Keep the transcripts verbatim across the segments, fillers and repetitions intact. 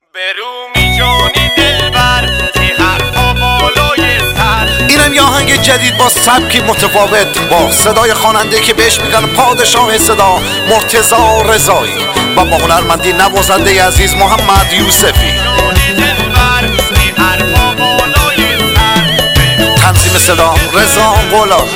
برومی جانی دلبر تی حرفا بالای سر. اینم یه آهنگ جدید با سبکی متفاوت، با صدای خواننده که بهش میگن پادشاه صدا، مرتضی رضایی، و با هنرمندی نوازنده عزیز محمد یوسفی. تنظیم صدا رضا غلامی.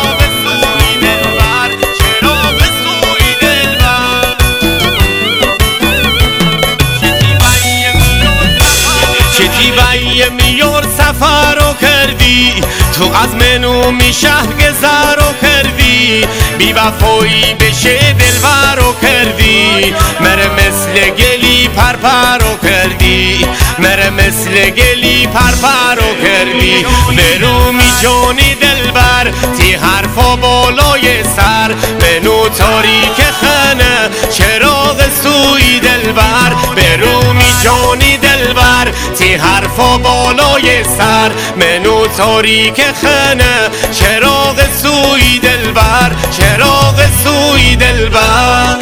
چه میار سفر رو کردی تو از منو می شهر گذر رو کردی، بی وفایی بشه دلبر رو کردی، مره مثل گلی پرپر رو کردی، مره مثل گلی پرپر رو کردی. برومی جانی دلبر تی حرفا بالای سر، منو تاریک خانه چراغ سوی دلبر. برومی جانی دلبر تی حرفا بالای سر، منو تاریک خانه چراغ سوی دلبر، چراغ سوی دلبر.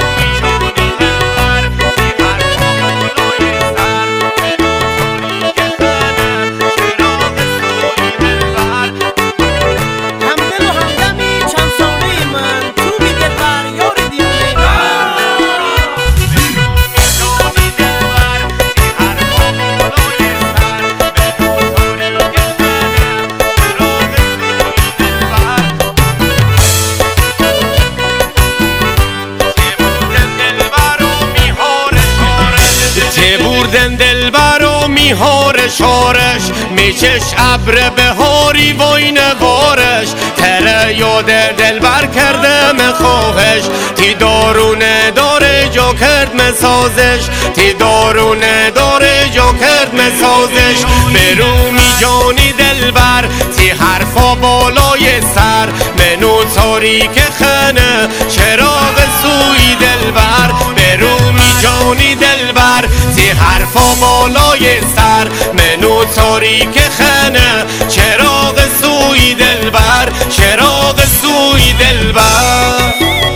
بردن دلبر و میهار شارش، میچش ابر بهاری وای نگارش، تره یاد دلبر کرده مخواهش، تی دارونه داره جا کرد مسازش، تی دارونه داره جا کرد مسازش. برومی جانی دلبر تی حرفا بالای سر، منو تاریک خانه چراغ سوی دلبر. برومی جانی دلبر تی حرفا بالای سر، منو تاریک خانه چراغ سوی دلبر، چراغ سوی دلبر.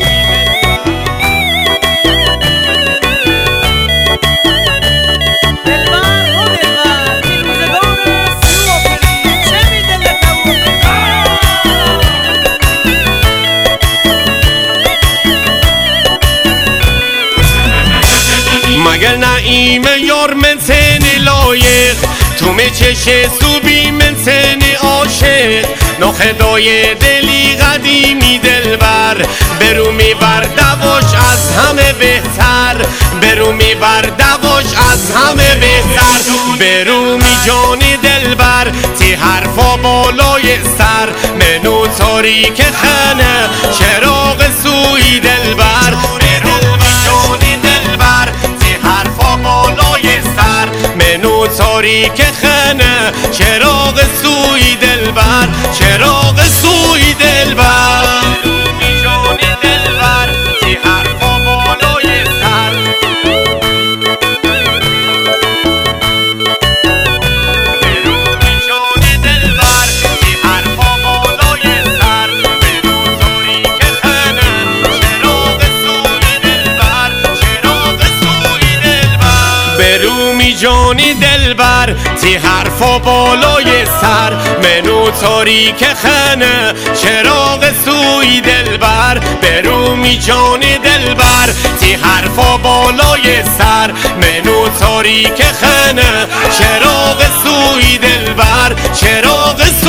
مگر نعیم یار من سنی لایق، تو می چشه سوبی من سنی عاشق، نخدای دلی قدیمی دلبر، برومی بر دواش از همه بهتر، برومی بر دواش از همه بهتر. برومی جانی دلبر تی حرفا بالای سر، منو تاریک خانه چراغ سوی دلبر. برومی جانی دلبر حرفا بالای سر، منو تاریک خانه چراغ سوی دلبر، چراغ سوی دلبر. برومی جانی دلبر تی حرفا بالای سر، برومی جانی دلبر تی حرفا بالای سر، منو تاریک خانه چراغ سوی دلبر، چراغ سوی دلبر. برومی جانی دلبر تی حرفا بالای سر، منو تاریک خانه چراغ سوی دلبر. برومی جانی دلبر تی حرفا بالای سر، منو تاریک خانه چراغ سوی دلبر، چراغ